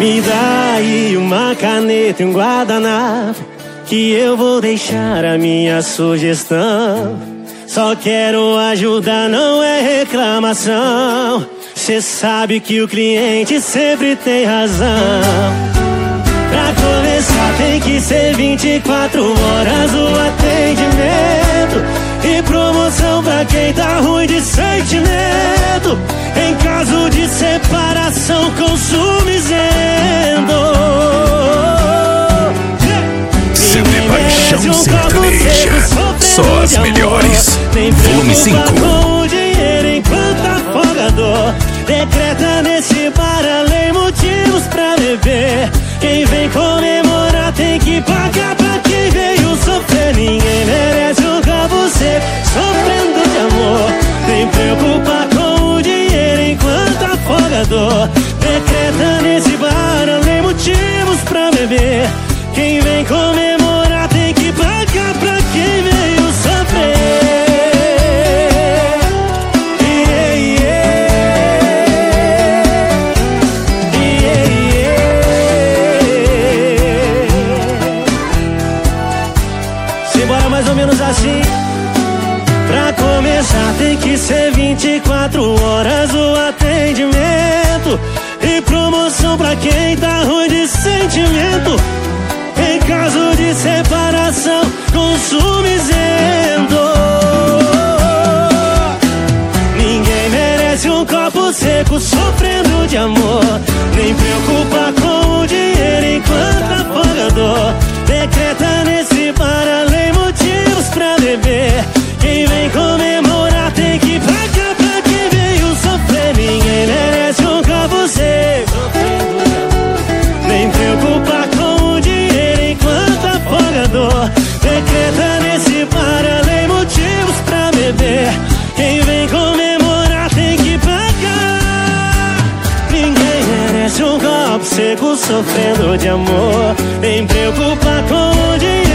Me dá aí uma caneta e um guardanapo, que eu vou deixar a minha sugestão. Só quero ajudar, não é reclamação. Cê sabe que o cliente sempre tem razão. Pra começar tem que ser 24 horas o atendimento, e promoção pra quem tá ruim de sentimento. Em caso de separação, consumo isento. Sempre paixão sertaneja, só as melhores. Volume 5. Com o dinheiro enquanto afogador, decreta nesse bar a lei motivos pra beber. Quem vem comemorar tem que pagar pra quem veio sofrer. Ninguém merece um copo seco sofrendo de amor. Nem preocupar com o dinheiro enquanto afogador, decreta nesse bar a lei motivos pra beber. Quem vem comemorar tem que pagar pra quem veio sofrer. Simbora mais ou menos assim. Pra começar tem que ser 24 horas o atendimento, e promoção pra quem tá ruim de sentimento. Em caso de separação, consumo isento. Ninguém merece um copo seco sofrendo de amor. Nem preocupar com o dinheiro enquanto afogador, decreta nesse bar a lei motivos pra beber. Quem vem comemorar tem que pagar pra quem veio sofrer. Ninguém merece um copo seco sofrendo de amor. Nem preocupar com o dinheiro enquanto afogador, decreta nesse bar a lei motivos pra beber. Quem vem comemorar tem que pagar. Ninguém merece um copo seco sofrendo de amor. Nem preocupar com o dinheiro